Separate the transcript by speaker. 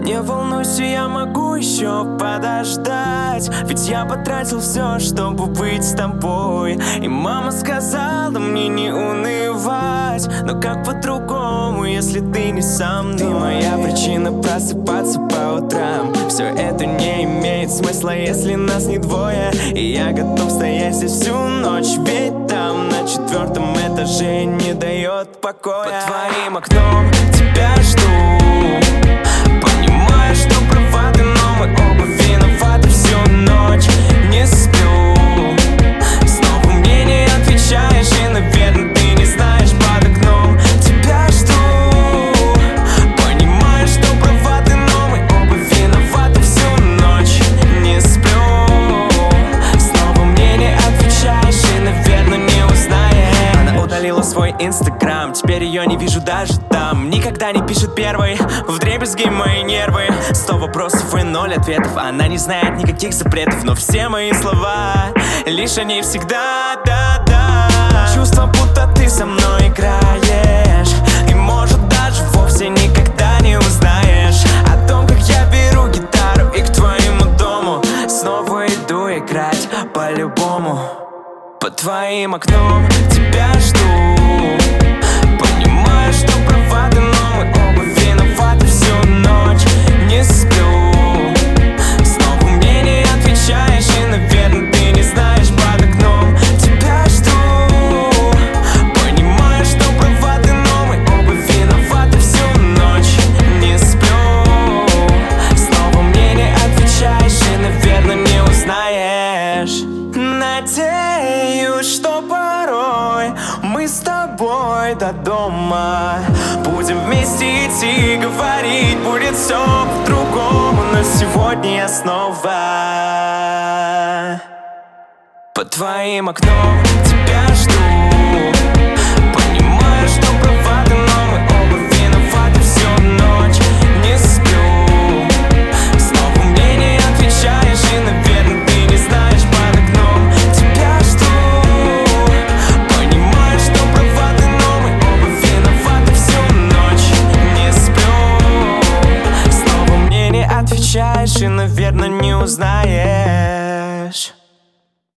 Speaker 1: Не волнуйся, я могу еще подождать, ведь я потратил все, чтобы быть с тобой. И мама сказала мне не унывать, но как по-другому, если ты не со мной? Ты моя причина просыпаться по утрам. Все это не имеет смысла, если нас не двое. И я готов стоять здесь всю ночь, ведь там на 4-м этаже не дает покоя. Под твоим окном тебя жду, понимаю, что права ты, но мы оба виноваты. Всю ночь не сплю, снова мне не отвечаешь, и, наверное, ты не знаешь. Под окном тебя жду, понимаю, что права ты, но мы оба виноваты. Всю ночь не сплю, снова мне не отвечаешь, и, наверное, не узнаешь. Она удалила свой инстаграм, теперь ее не вижу даже там. Никогда не пишет первой, вдребезги мои нервы. 100 вопросов и 0 ответов. Она не знает никаких запретов, но все мои слова лишь о ней всегда, да-да. Чувство, будто ты со мной играешь, и может даже вовсе никогда не узнаешь о том, как я беру гитару и к твоему дому снова иду играть по-любому. Под твоим окном тебя жду, понимаю, что права ты, но мы оба виноваты. Всю ночь не сплю, снова мне не отвечаешь, и, наверное, ты не знаешь. Под окном тебя жду, понимаю, что права ты, но мы оба виноваты. Всю ночь не сплю, снова мне не отвечаешь, и, наверное, не узнаешь. Надеюсь, что порой мы с тобой до дома будем вместе идти, говорить будет все по-другому. Но сегодня я снова под твоим окном тебя жду, понимаю, что права ты, но мы оба виноваты. Всю ночь не сплю, снова мне не отвечаешь, и, наверное, ты не знаешь. Под окном тебя жду, понимаю, что права ты, но мы оба виноваты. Всю ночь не сплю, снова мне не отвечаешь, и, наверное, не узнаешь.